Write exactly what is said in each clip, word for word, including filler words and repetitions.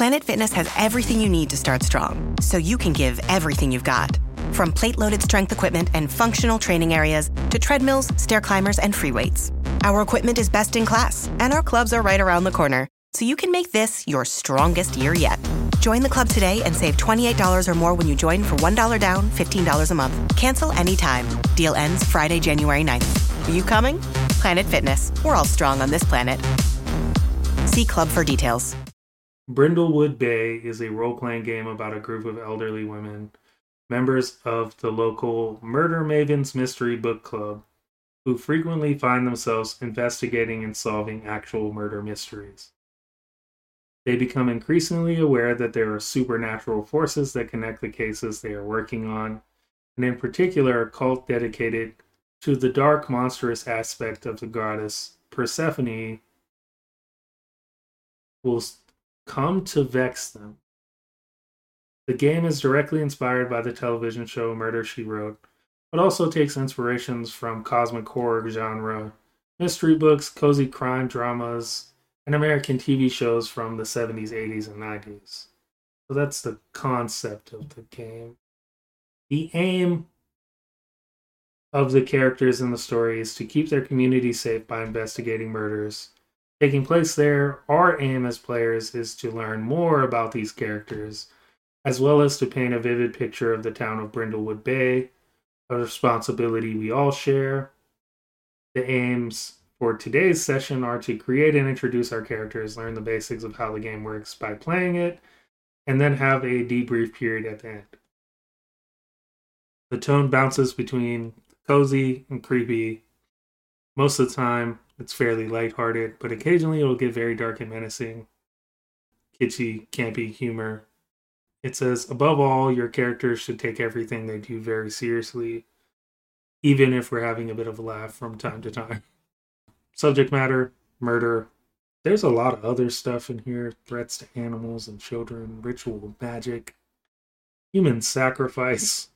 Planet Fitness has everything you need to start strong, so you can give everything you've got. From plate-loaded strength equipment and functional training areas to treadmills, stair climbers, and free weights. Our equipment is best in class, and our clubs are right around the corner, so you can make this your strongest year yet. Join the club today and save twenty-eight dollars or more when you join for one dollar down, fifteen dollars a month. Cancel anytime. Deal ends Friday, January ninth. Are you coming? Planet Fitness. We're all strong on this planet. See club for details. Brindlewood Bay is a role-playing game about a group of elderly women, members of the local Murder Mavens Mystery Book Club, who frequently find themselves investigating and solving actual murder mysteries. They become increasingly aware that there are supernatural forces that connect the cases they are working on, and in particular a cult dedicated to the dark, monstrous aspect of the goddess Persephone will come to vex them. The game is directly inspired by the television show Murder, She Wrote, but also takes inspirations from cosmic horror genre, mystery books, cozy crime dramas, and American T V shows from the seventies, eighties, and nineties. So that's the concept of the game. The aim of the characters in the story is to keep their community safe by investigating murders taking place there. Our aim as players is to learn more about these characters, as well as to paint a vivid picture of the town of Brindlewood Bay, a responsibility we all share. The aims for today's session are to create and introduce our characters, learn the basics of how the game works by playing it, and then have a debrief period at the end. The tone bounces between cozy and creepy. Most of the time, it's fairly lighthearted, but occasionally it'll get very dark and menacing. Kitschy, campy humor. It says, above all, your characters should take everything they do very seriously, even if we're having a bit of a laugh from time to time. Subject matter, murder. There's a lot of other stuff in here. Threats to animals and children, ritual magic, human sacrifice.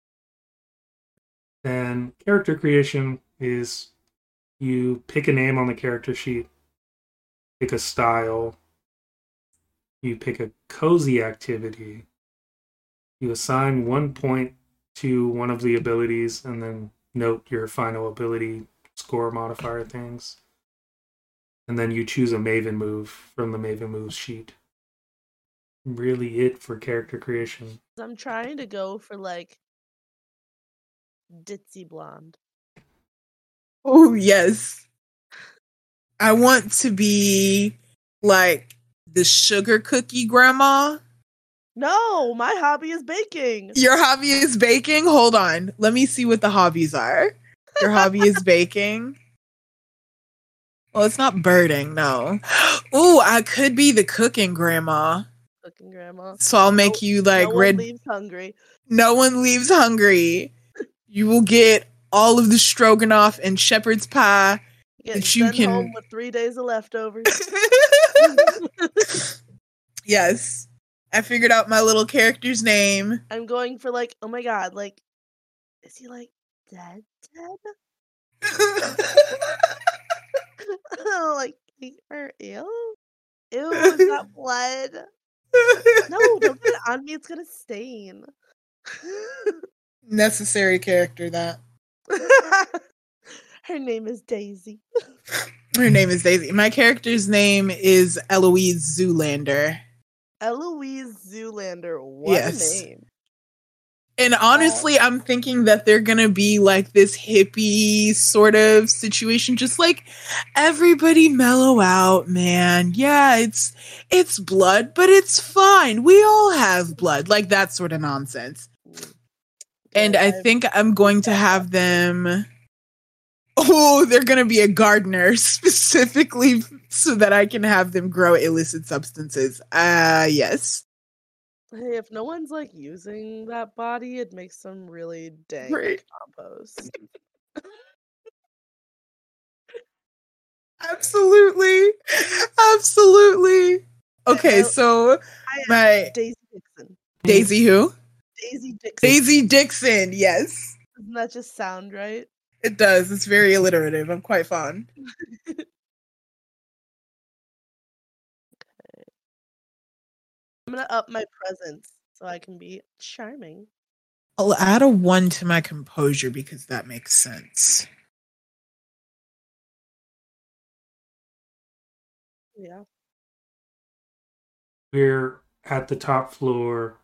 Then character creation is you pick a name on the character sheet, pick a style, you pick a cozy activity, you assign one point to one of the abilities, and then note your final ability score modifier things. And then you choose a Maven move from the Maven moves sheet. Really it for character creation. I'm trying to go for like ditzy blonde. Oh, yes. I want to be like the sugar cookie grandma. No, my hobby is baking. Your hobby is baking? Hold on. Let me see what the hobbies are. Your hobby is baking? Well, it's not birding, no. Ooh, I could be the cooking grandma. Cooking grandma. So I'll make no, you like no red. No one leaves hungry. No one leaves hungry. You will get all of the stroganoff and shepherd's pie Get that you can. Home with three days of leftovers. Yes, I figured out my little character's name. I'm going for like, oh my god, like, is he like dead? Dead? Like, or ew, ew, is that blood? No, don't get it on me. It's gonna stain. Necessary character, that. Her name is Daisy. Her name is Daisy. My character's name is Eloise Zoolander. Eloise Zoolander. What yes. a name. And honestly, I'm thinking that they're gonna be like this hippie sort of situation, just like everybody mellow out, man. Yeah, it's it's blood, but it's fine. We all have blood, like that sort of nonsense. And I think I'm going to have them. Oh, they're gonna be a gardener specifically so that I can have them grow illicit substances. Uh yes. Hey, if no one's like using that body, it makes some really dank right. compost. Absolutely. Absolutely. Okay, so my Daisy Dixon. Daisy who? Daisy Dixon. Daisy Dixon, yes. Doesn't that just sound right? It does. It's very alliterative. I'm quite fond. gonna up my presence so I can be charming. I'll add a one to my composure because that makes sense. Yeah. We're at the top floor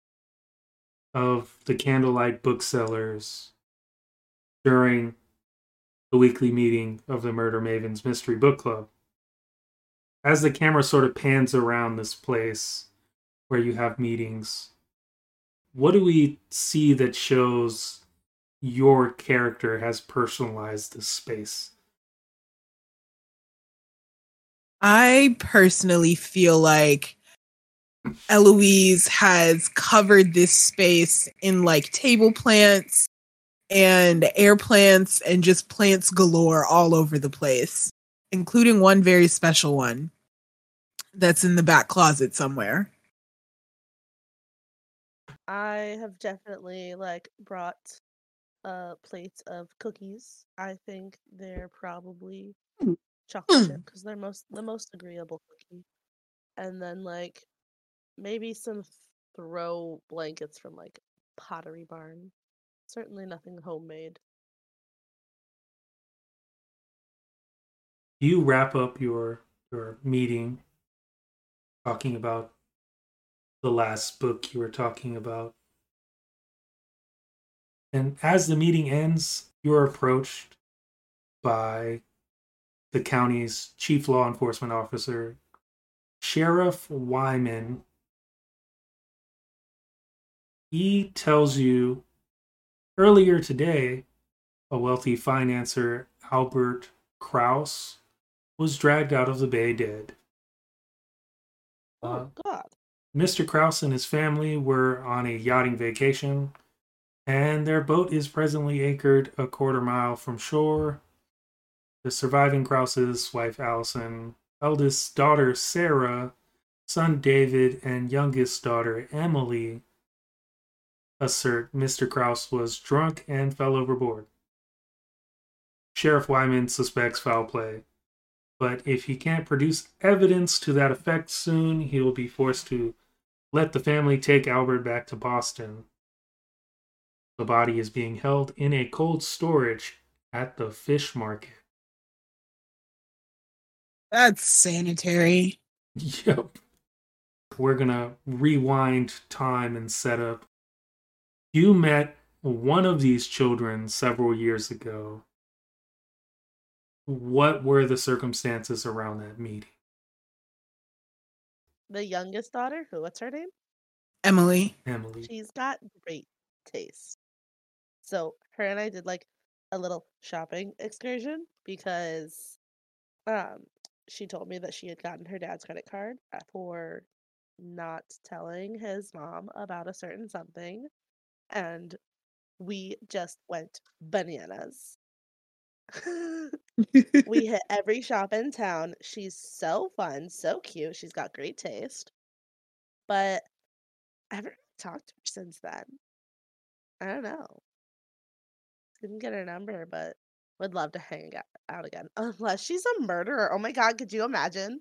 of the Candlelight Booksellers during the weekly meeting of the Murder Mavens Mystery Book Club. As the camera sort of pans around this place where you have meetings, what do we see that shows your character has personalized this space? I personally feel like Eloise has covered this space in like table plants and air plants and just plants galore all over the place, including one very special one that's in the back closet somewhere. I have definitely like brought a plate of cookies. I think they're probably chocolate chip because they're most the most agreeable cookie. And then like maybe some throw blankets from like Pottery Barn. Certainly nothing homemade. You wrap up your your meeting talking about the last book you were talking about. And as the meeting ends, you're approached by the county's chief law enforcement officer, Sheriff Wyman. He tells you earlier today, a wealthy financier, Albert Kraus, was dragged out of the bay dead. Oh, Uh, God. Mister Kraus and his family were on a yachting vacation, and their boat is presently anchored a quarter mile from shore. The surviving Krauses, wife Allison, eldest daughter Sarah, son David, and youngest daughter Emily assert Mister Kraus was drunk and fell overboard. Sheriff Wyman suspects foul play, but if he can't produce evidence to that effect soon, he will be forced to let the family take Albert back to Boston. The body is being held in a cold storage at the fish market. That's sanitary. Yep. We're gonna rewind time and set up. You met one of these children several years ago. What were the circumstances around that meeting? The youngest daughter, who what's her name? Emily. Emily. She's got great taste. So her and I did like a little shopping excursion because um she told me that she had gotten her dad's credit card for not telling his mom about a certain something, and we just went bananas. We hit every shop in town. She's so fun, so cute. She's got great taste. But I haven't talked to her since then. I don't know. Didn't get her number, but would love to hang out again. Unless she's a murderer. Oh my God, could you imagine?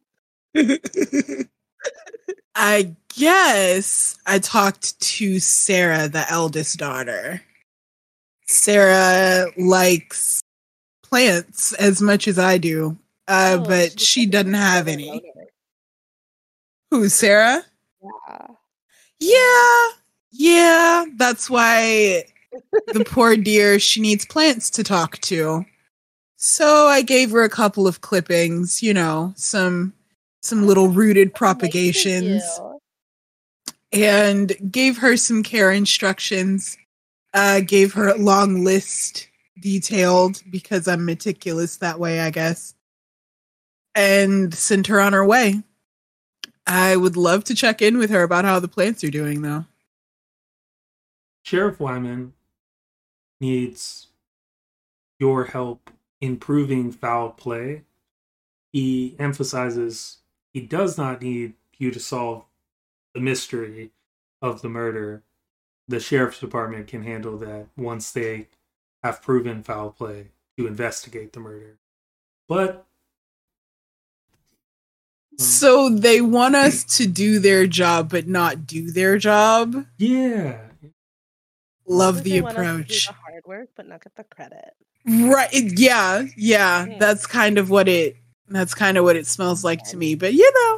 I guess I talked to Sarah, the eldest daughter. Sarah likes plants as much as I do, uh, Oh, but she's she like a doesn't have murder any. loner. Who, Sarah? Yeah. Yeah, yeah. That's why the poor dear, she needs plants to talk to. So I gave her a couple of clippings, you know, some some little rooted Nice of propagations, you. and gave her some care instructions. Uh, gave her a long list, detailed, because I'm meticulous that way, I guess, and sent her on her way. I would love to check in with her about how the plants are doing, though. Sheriff Wyman needs your help improving foul play. He emphasizes he does not need you to solve the mystery of the murder. The sheriff's department can handle that once they have proven foul play to investigate the murder. But So they want us to do their job, but not do their job. Yeah. Love Like the they want us to do approach. the hard work, but not get the credit. Right? it- Yeah, yeah. Mm. That's kind of what it. That's kind of what it smells like to me. But you know,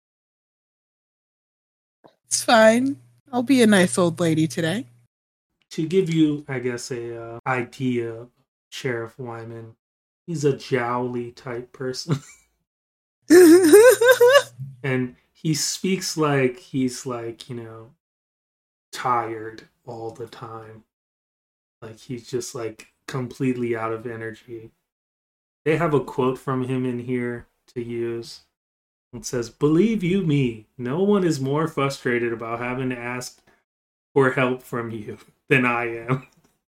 it's fine. I'll be a nice old lady today. To give you, I guess, a uh, idea of Sheriff Wyman, he's a jowly type person. And he speaks like he's like, you know, tired all the time. Like he's just like completely out of energy. They have a quote from him in here to use. It says, "Believe you me, no one is more frustrated about having to ask for help from you than I am."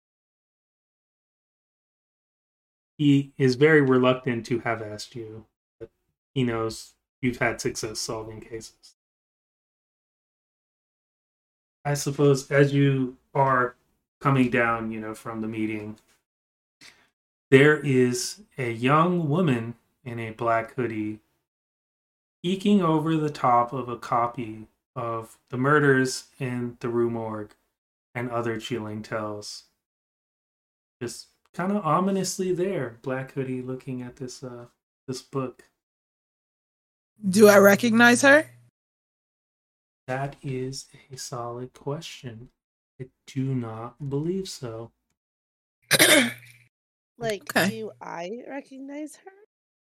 He is very reluctant to have asked you, but he knows you've had success solving cases. I suppose as you are coming down, you know, from the meeting, there is a young woman in a black hoodie eking over the top of a copy of The Murders in the Rue Morgue and Other Chilling Tales. Just kind of ominously there, black hoodie looking at this uh this book. Do I recognize her? That is a solid question. I do not believe so. Like, Okay. do I recognize her?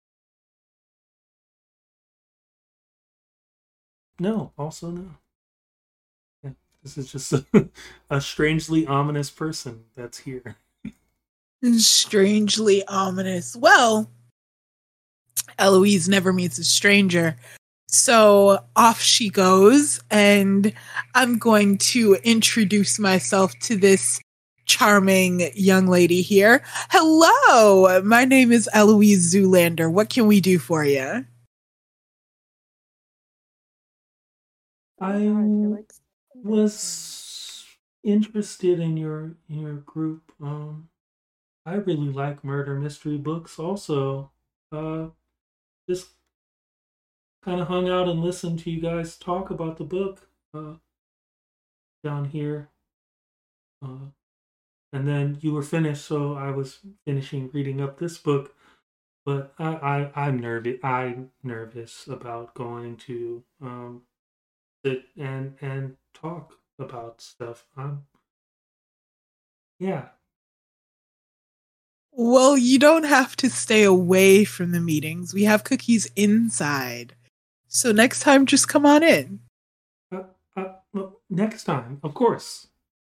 No, also no. Yeah, this is just a, a strangely ominous person that's here. Strangely ominous. Well, Eloise never meets a stranger. So off she goes, and I'm going to introduce myself to this charming young lady here. Hello, my name is Eloise Zoolander. What can we do for you? Oh my God, you're, I like, so embarrassing. was interested in your in your group. Um, I really like murder mystery books. Also, uh, just kind of hung out and listened to you guys talk about the book uh, down here. Uh, and then you were finished, so I was finishing reading up this book. But I, I I'm nervous. I'm nervous about going to um sit and and talk about stuff. I'm yeah. Well, you don't have to stay away from the meetings. We have cookies inside. So next time, just come on in. Uh, uh, well, next time, of course.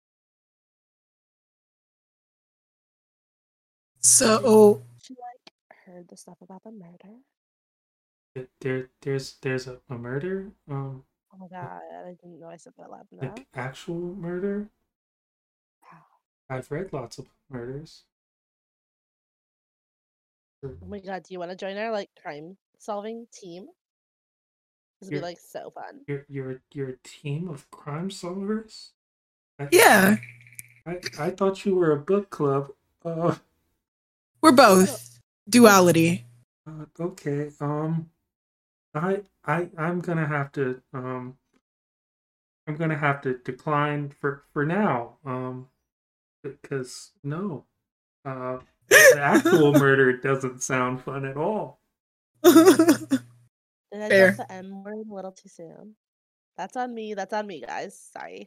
So, She, like, heard the stuff about the murder. Th- There there's there's a, a murder. Um, Oh my God, I didn't know I said that loud enough. like actual murder. Wow. I've read lots of murders. Oh my God, do you want to join our, like, crime solving team? This would be, You're like, so fun. you're you're you're a team of crime solvers. I, yeah, I I thought you were a book club. Uh, we're both. Duality. uh okay. Um, I I I'm gonna have to um I'm gonna have to decline for for now. Um, because no, uh, the actual murder doesn't sound fun at all. Did I Fair. drop the M word a little too soon? That's on me. That's on me, guys. Sorry.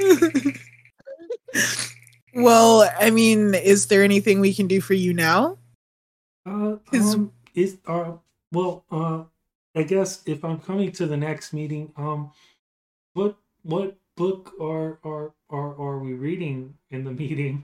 Well, I mean, is there anything we can do for you now? Uh, 'Cause- um, is uh, well, uh, I guess if I'm coming to the next meeting, um, what what book are are are are we reading in the meeting?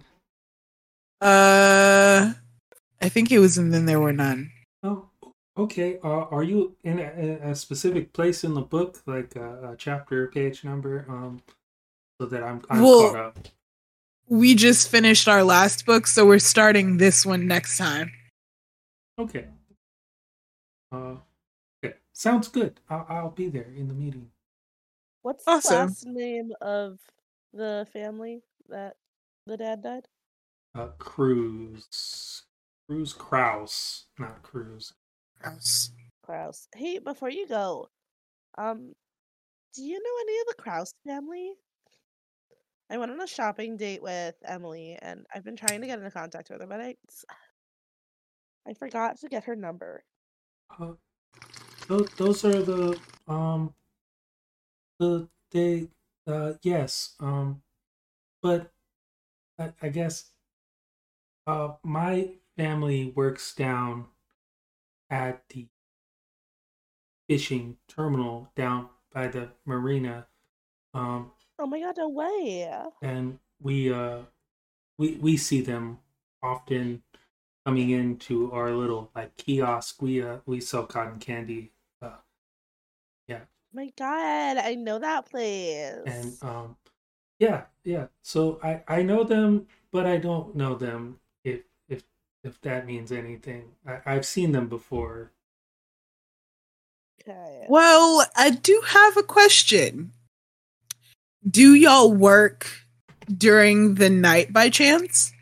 Uh, I think it was and then there were none. Oh, okay. Uh, are you in a, a specific place in the book, like a, a chapter, page number, um, so that I'm I'm Well- caught up? We just finished our last book, so we're starting this one next time. Okay. Uh, okay. Sounds good. I'll I'll be there in the meeting. What's the Awesome. last name of the family that the dad died? Uh, Cruz, Cruz Kraus, not Cruz. Gross. Kraus. Hey, before you go, um, do you know any of the Kraus family? I went on a shopping date with Emily, and I've been trying to get into contact with her, but I, I forgot to get her number. Uh, those, those are the um the they uh yes um but I, I guess uh my family works down at the fishing terminal down by the marina, um Oh my god, no way! and we uh we we see them often coming into our little like kiosk. We uh we sell cotton candy. Uh, yeah, My god, I know that and place. um yeah, yeah. So I I know them, but I don't know them. If if if that means anything, I, I've seen them before. Okay. Well, I do have a question. Do y'all work during the night by chance?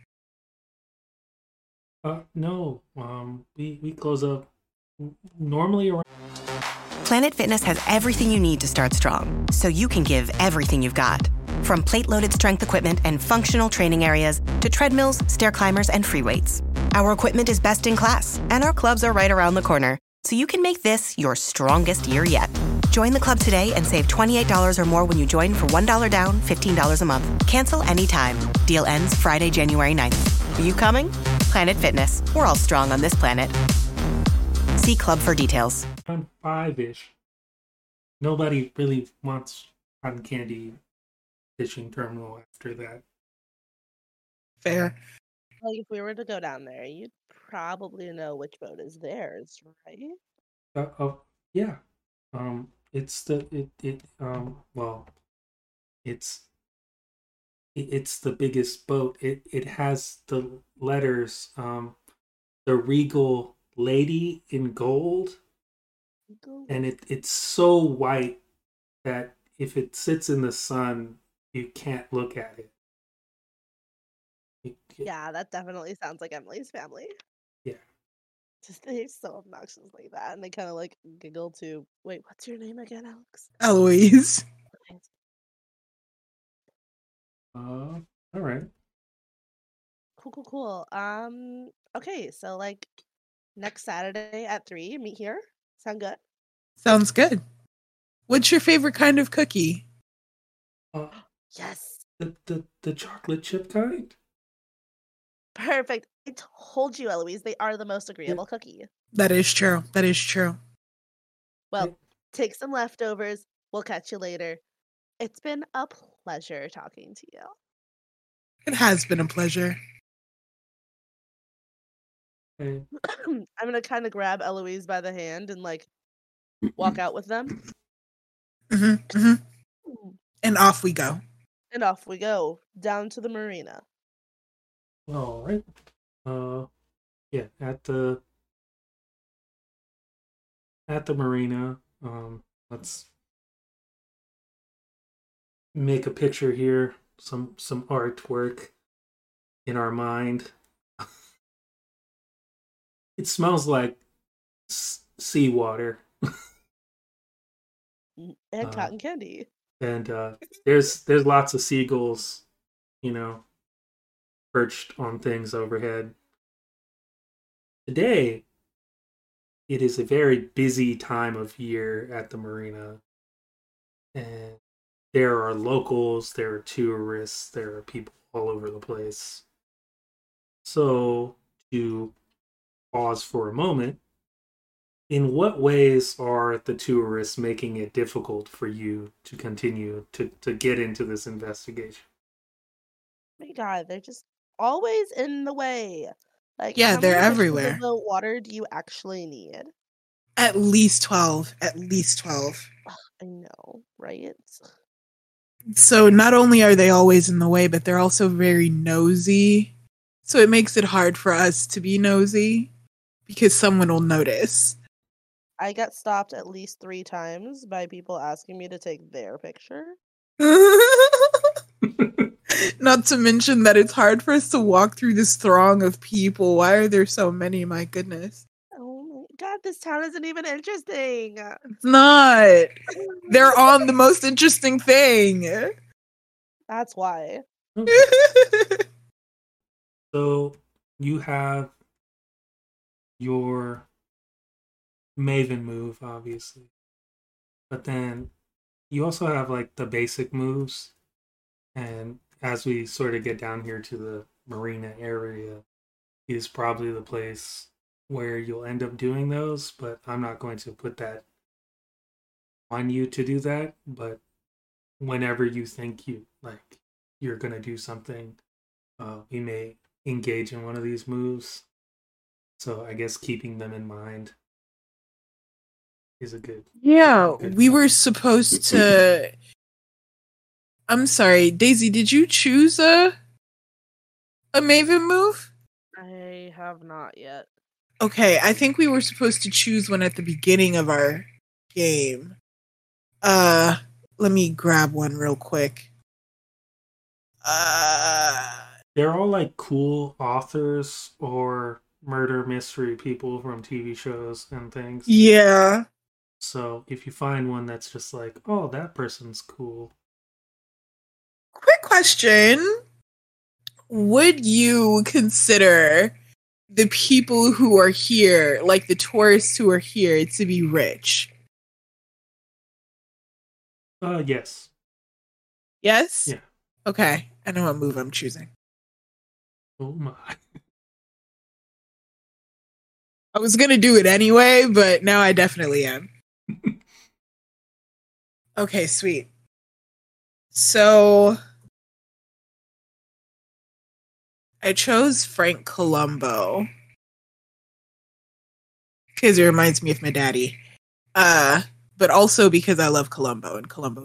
Uh, no. Um, we we close up n- normally around. Planet Fitness has everything you need to start strong, so you can give everything you've got. From plate-loaded strength equipment and functional training areas to treadmills, stair climbers, and free weights. Our equipment is best in class, and our clubs are right around the corner, so you can make this your strongest year yet. Join the club today and save twenty-eight dollars or more when you join for one dollar down, fifteen dollars a month. Cancel anytime. Deal ends Friday, January ninth. Are you coming? Planet Fitness. We're all strong on this planet. See club for details. around five-ish. Nobody really wants cotton candy fishing terminal after that. Fair. Like, if we were to go down there, you'd probably know which boat is theirs, right? Uh, uh, yeah. Um, it's the it it um well, it's it, it's the biggest boat. It it has the letters um the Regal Lady in gold, Go- and it it's so white that if it sits in the sun, you can't look at it. It- it- Yeah, that definitely sounds like Emily's family. yeah. Just they're so obnoxious like that, and they kind of like giggle too. Wait, what's your name again, Alex? Eloise. Uh, all right. Cool, cool, cool. Um, okay, so like next Saturday at three, meet here. Sound good? Sounds good. What's your favorite kind of cookie? Uh, Yes, the the the chocolate chip kind. perfect. I told you, Eloise, they are the most agreeable cookie. That is true. That is true. Well, Yeah. take some leftovers. We'll catch you later. It's been a pleasure talking to you. It has been a pleasure. Okay. I'm gonna kind of grab Eloise by the hand and like walk out with them, hmm hmm And off we go. and off we go down to the marina. All right. Uh, yeah. At the at the marina. Um, let's make a picture here. Some some artwork in our mind. It smells like s- seawater, Mm, And Uh, cotton candy. and uh, there's there's lots of seagulls, you know, perched on things overhead. Today, it is a very busy time of year at the marina, and there are locals, there are tourists, there are people all over the place. So, to pause for a moment, in what ways are the tourists making it difficult for you to continue to, to get into this investigation? My God, they're just always in the way. Like, Yeah, how they're many pitchers everywhere. of the water do you actually need? At least twelve. At least twelve. I know, right? So not only are they always in the way, but they're also very nosy. So it makes it hard for us to be nosy because someone will notice. I got stopped at least three times by people asking me to take their picture. Not to mention that it's hard for us to walk through this throng of people. Why are there so many? My goodness. Oh my God, this town isn't even interesting. It's not. They're on the most interesting thing. That's why. Okay. So you have your Maven move, obviously. But then you also have like the basic moves. And as we sort of get down here to the marina area, is probably the place where you'll end up doing those. But I'm not going to put that on you to do that. But whenever you think you like you're gonna do something, uh, we may engage in one of these moves. So I guess keeping them in mind is a good. Yeah, good we point. were supposed to. I'm sorry, Daisy. Did you choose a a Maven move? I have not yet. Okay, I think we were supposed to choose one at the beginning of our game. Uh, let me grab one real quick. Uh, They're all like cool authors or murder mystery people from T V shows and things. yeah. So if you find one that's just like, oh, that person's cool. Quick question. Would you consider the people who are here, like the tourists who are here, to be rich? Uh, yes. Yes? Yeah. Okay. I know what move I'm choosing. Oh my. I was going to do it anyway, but now I definitely am. Okay, sweet. So I chose Frank Columbo because it reminds me of my daddy. Uh, but also because I love Columbo and Columbo.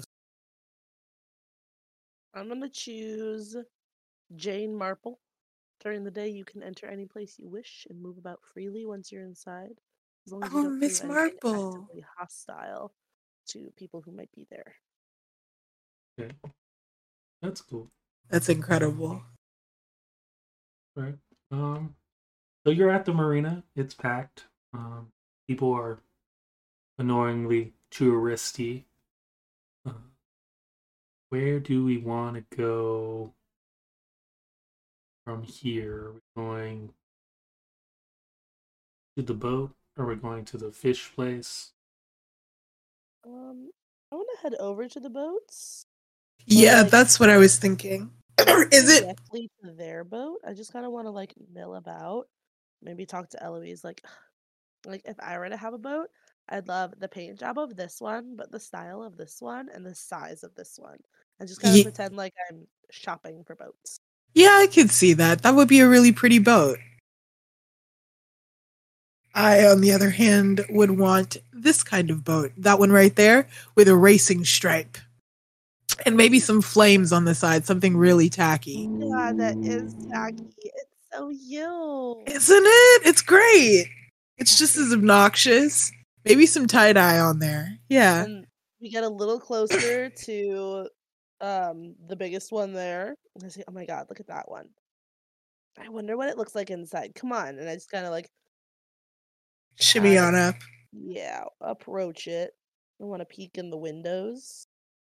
I'm gonna choose Jane Marple. During the day, you can enter any place you wish and move about freely once you're inside, as long as you Oh, don't Miss do anything Marple. actively hostile to people who might be there. Okay. That's cool. That's incredible. Right. Um, so you're at the marina. It's packed. Um, people are annoyingly touristy. Uh, where do we want to go from here? Are we going to the boat? Are we going to the fish place? Um, I want to head over to the boats. Yeah, like- that's what I was thinking. Is it? Directly to their boat? I just kind of want to like mill about. Maybe talk to Eloise. Like, like if I were to have a boat, I'd love the paint job of this one, but the style of this one and the size of this one, and just kind of Ye- pretend like I'm shopping for boats. Yeah, I could see that. That would be a really pretty boat. I, on the other hand, would want this kind of boat. That one right there with a racing stripe. And maybe some flames on the side, something really tacky. God, that is tacky. It's so you. Isn't it? It's great. It's just as obnoxious. Maybe some tie-dye on there. Yeah. And we get a little closer to um the biggest one there. And I say, oh my god, look at that one. I wonder what it looks like inside. Come on. And I just kind of like, Shimmy Uh, on up. yeah, approach it. I want to peek in the windows.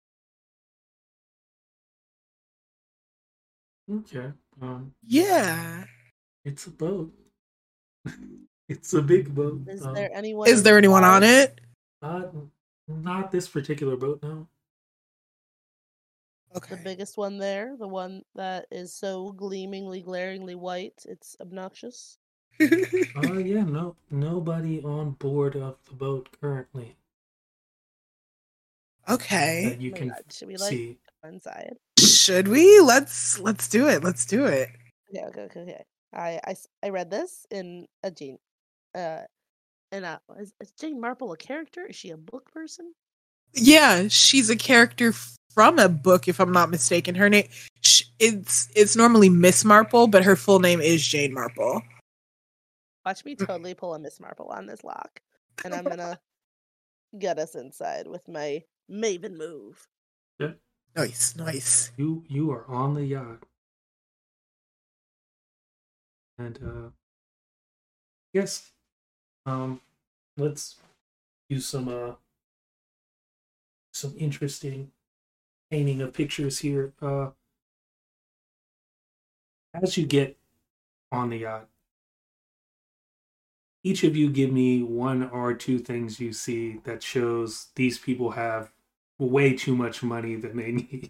Okay. Um, Yeah. it's a boat. It's a big boat. Is Um, there anyone? Is there anyone on inside? it? Uh, not this particular boat, no. The Okay. biggest one there, the one that is so gleamingly, glaringly white, it's obnoxious. Uh, yeah, no, nobody on board of the boat currently Okay. that you Oh my can God, should we like see. go inside? Should we? Let's let's do it. Let's do it. Okay, okay, okay, okay. I, I, s- I read this in a Jane. Uh, and uh, is, is Jane Marple a character? Is she a book person? Yeah, she's a character from a book, if I'm not mistaken. Her name, sh- it's it's normally Miss Marple, but her full name is Jane Marple. Watch me totally pull a Miss Marple on this lock, and I'm gonna get us inside with my Maven move. Nice, nice. You you are on the yacht, and uh, yes, um, let's use some uh some interesting painting of pictures here. Uh, as you get on the yacht, each of you give me one or two things you see that shows these people have way too much money than they need.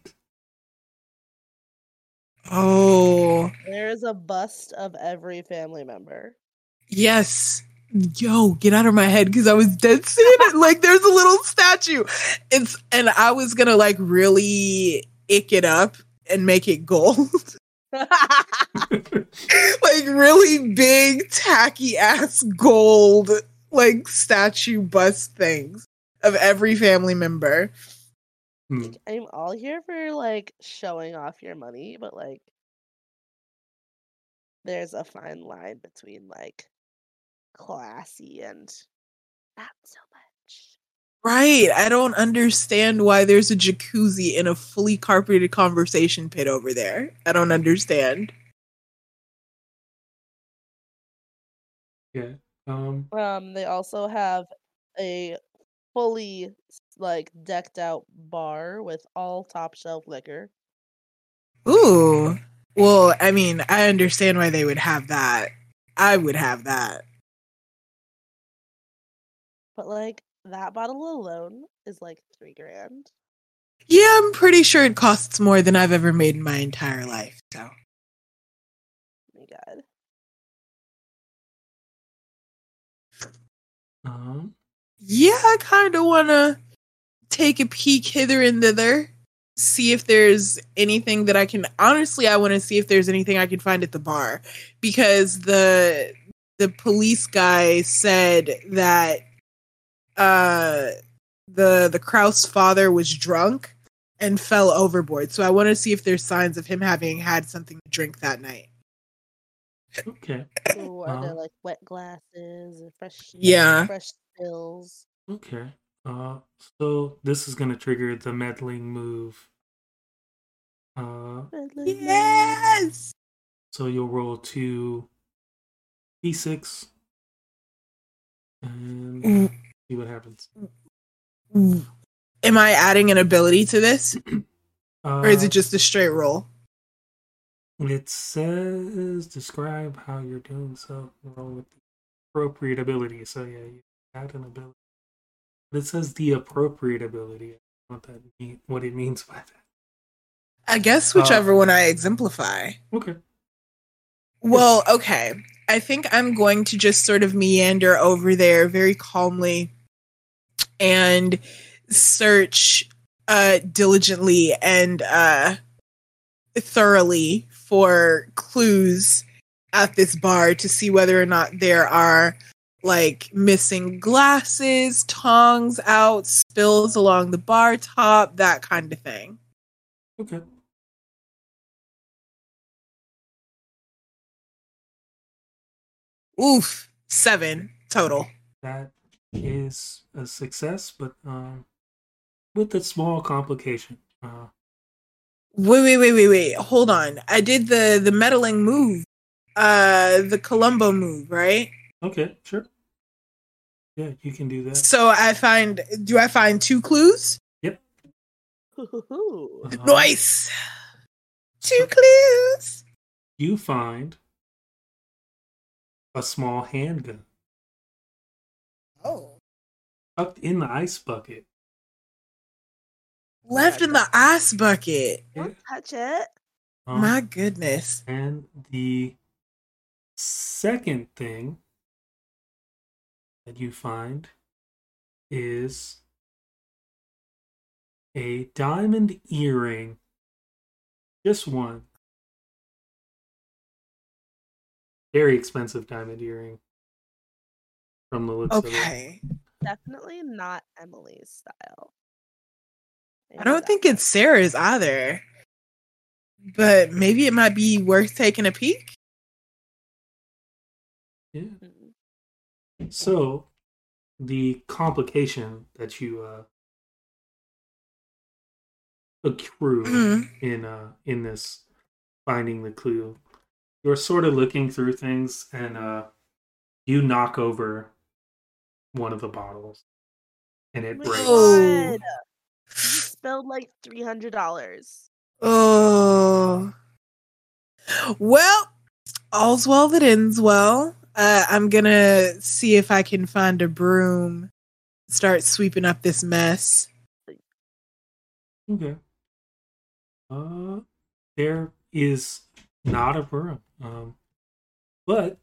Oh, There's a bust of every family member. yes. Yo, get out of my head because I was dead seeing it. Like, there's a little statue. It's and I was gonna like really ick it up and make it gold. Like really big, tacky ass gold, like statue bust things of every family member. Hmm. I'm all here for like showing off your money, but like there's a fine line between like classy and not so much. Right. I don't understand why there's a jacuzzi in a fully carpeted conversation pit over there. I don't understand. Yeah. Um. Um, they also have a fully like decked out bar with all top shelf liquor. Ooh. Well, I mean, I understand why they would have that. I would have that. But like that bottle alone is like three grand. Yeah, I'm pretty sure it costs more than I've ever made in my entire life. So, Oh my god. Um. yeah, I kind of want to take a peek hither and thither, see if there's anything that I can. Honestly, I want to see if there's anything I can find at the bar because the the police guy said that uh the the Kraus father was drunk and fell overboard. So I want to see if there's signs of him having had something to drink that night. Okay. Ooh, are there Um, like wet glasses or fresh Yeah. fresh spills? Okay. Uh. So this is gonna trigger the meddling move. Uh. Yes. So you'll roll two d six and Mm. see what happens. Am I adding an ability to this, Uh, or is it just a straight roll? It says describe how you're doing so. Roll with the appropriate ability. So yeah, you add an ability. But it says the appropriate ability. I don't know what that mean, what it means by that. I guess whichever one I exemplify. Okay. Well, okay. I think I'm going to just sort of meander over there very calmly and search uh, diligently and uh, thoroughly for clues at this bar to see whether or not there are like missing glasses, tongs out, spills along the bar top, that kind of thing. Okay. Oof, seven total. That is a success, but um, with a small complication. Uh, Wait, wait, wait, wait, wait. Hold on. I did the the meddling move, uh, the Columbo move, right? okay, sure. Yeah, you can do that. So I find. Do I find two clues? Yep. Ooh. Uh, Nice. Two clues. You find a small handgun Oh. tucked in the ice bucket. Left in the ice bucket. Don't touch it. Um, My goodness. And the second thing that you find is a diamond earring. Just one. Very expensive diamond earring. From the looks of it. Okay. Definitely not Emily's style. I don't think it's Sarah's either. But maybe it might be worth taking a peek. Yeah. Mm. So, the complication that you uh, accrue Mhm. in uh, in this finding the clue, you're sort of looking through things, and uh, you knock over one of the bottles, and Oh it my breaks. Oh. god! You spilled like three hundred dollars. Oh. Well, all's well that ends well. Uh, I'm gonna see if I can find a broom, start sweeping up this mess. Okay. Uh, there is not a broom. Um, but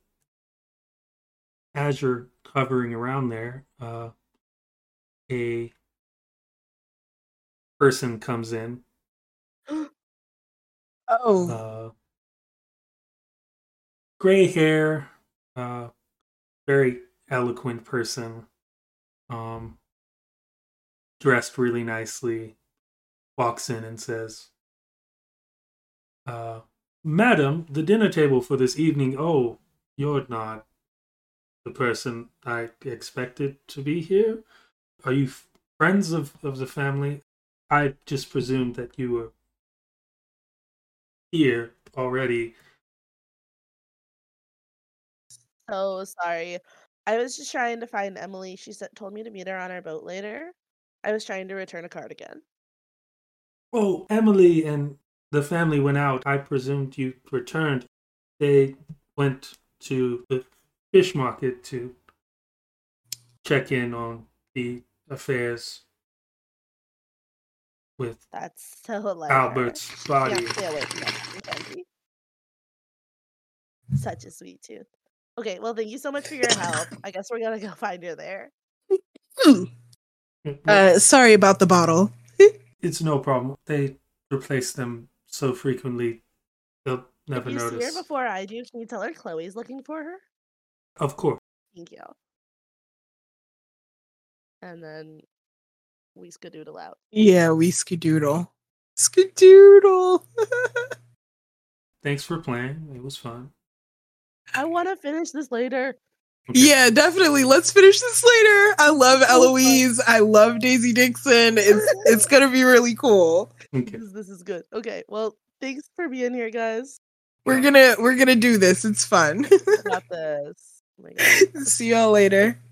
as you're hovering around there, uh, a person comes in. Oh. Uh, gray hair, uh, very eloquent person, um, dressed really nicely, walks in and says, uh, Madam, the dinner table for this evening, oh, you're not the person I expected to be here? Are you f- friends of, of the family? I just presumed that you were here already. So sorry. I was just trying to find Emily. She said told me to meet her on our boat later. I was trying to return a card again. Oh, Emily and the family went out. I presumed you returned. They went to the fish market to check in on the affairs with That's so like Albert's her. body. Can't stay away from that, Mackenzie. Such a sweet tooth. Okay, well, thank you so much for your help. I guess we're gonna go find her there. Hmm. Well, Uh, sorry about the bottle. it's no problem. They replace them so frequently, they'll never If you see notice. her before I do, can you tell her Chloe's looking for her? Of course. Thank you. And then we skadoodle out. Yeah, we skadoodle. Skadoodle. Thanks for playing. It was fun. I want to finish this later. Okay. Yeah, definitely. Let's finish this later. I love So fun. Eloise. I love Daisy Dixon. It's it's gonna be really cool. Okay. This, this is good. Okay, well, thanks for being here, guys. We're gonna we're gonna do this. It's fun. I got this. Oh my god. See y'all later.